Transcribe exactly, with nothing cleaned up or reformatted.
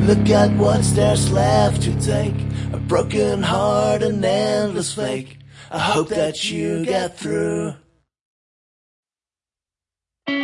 Look at what's there's left to take. A broken heart and endless fake. I hope that you get through.